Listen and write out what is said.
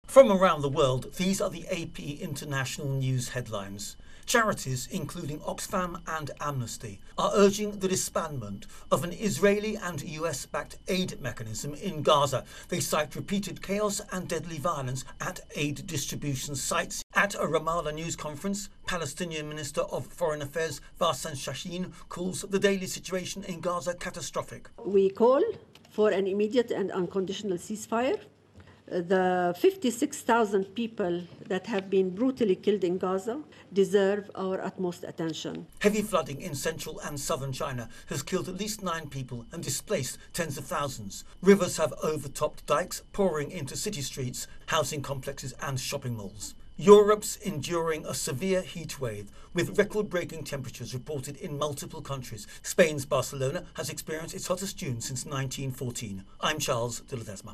From around the world, these are the AP International News headlines. Charities, including Oxfam and Amnesty, are urging the disbandment of an Israeli and US-backed aid mechanism in Gaza. They cite repeated chaos and deadly violence at aid distribution sites. At a Ramallah news conference, Palestinian Minister of Foreign Affairs Bassem Shaheen calls the daily situation in Gaza catastrophic. We call for an immediate and unconditional ceasefire. The 56,000 people that have been brutally killed in Gaza deserve our utmost attention. Heavy flooding in central and southern China has killed at least 9 people and displaced tens of thousands. Rivers have overtopped dikes, pouring into city streets, housing complexes and shopping malls. Europe's enduring a severe heat wave, with record-breaking temperatures reported in multiple countries. Spain's Barcelona has experienced its hottest June since 1914. I'm Charles de Ledesma.